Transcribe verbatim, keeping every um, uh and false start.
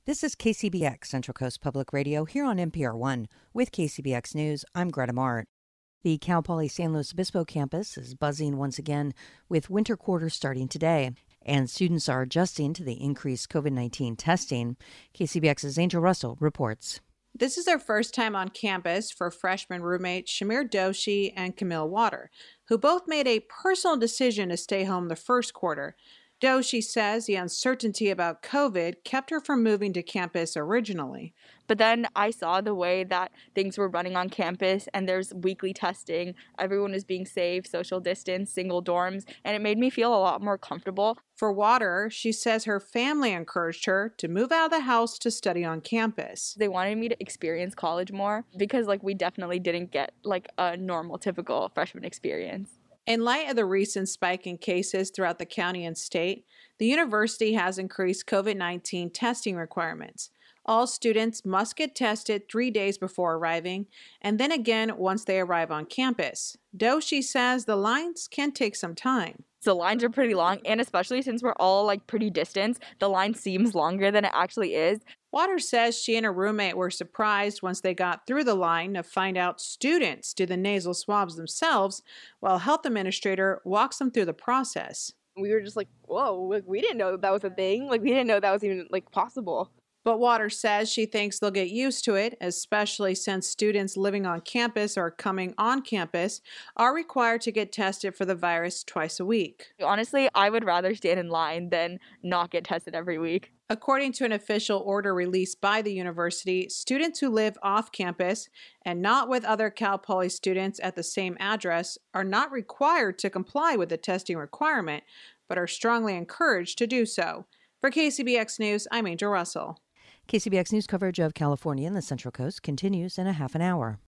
This is K C B X, Central Coast Public Radio, here on N P R one. With K C B X News, I'm Greta Mart. The Cal Poly San Luis Obispo campus is buzzing once again with winter quarters starting today, and students are adjusting to the increased COVID nineteen testing. K C B X's Angel Russell reports. This is their first time on campus for freshman roommates Shamir Doshi and Camille Water, who both made a personal decision to stay home the first quarter. Doshi says the uncertainty about COVID kept her from moving to campus originally. But then I saw the way that things were running on campus, and there's weekly testing. Everyone is being safe, social distance, single dorms, and it made me feel a lot more comfortable. For Water, she says her family encouraged her to move out of the house to study on campus. They wanted me to experience college more because, like, we definitely didn't get, like, a normal, typical freshman experience. In light of the recent spike in cases throughout the county and state, the university has increased COVID nineteen testing requirements. All students must get tested three days before arriving, and then again once they arrive on campus. Doshi says the lines can take some time. The lines are pretty long, and especially since we're all, like, pretty distant, the line seems longer than it actually is. Water says she and her roommate were surprised once they got through the line to find out students do the nasal swabs themselves, while a health administrator walks them through the process. We were just like, whoa, we didn't know that was a thing. Like, we didn't know that was even, like, possible. But Water says she thinks they'll get used to it, especially since students living on campus or coming on campus are required to get tested for the virus twice a week. Honestly, I would rather stand in line than not get tested every week. According to an official order released by the university, students who live off campus and not with other Cal Poly students at the same address are not required to comply with the testing requirement, but are strongly encouraged to do so. For K C B X News, I'm Angel Russell. K C B X News coverage of California and the Central Coast continues in a half an hour.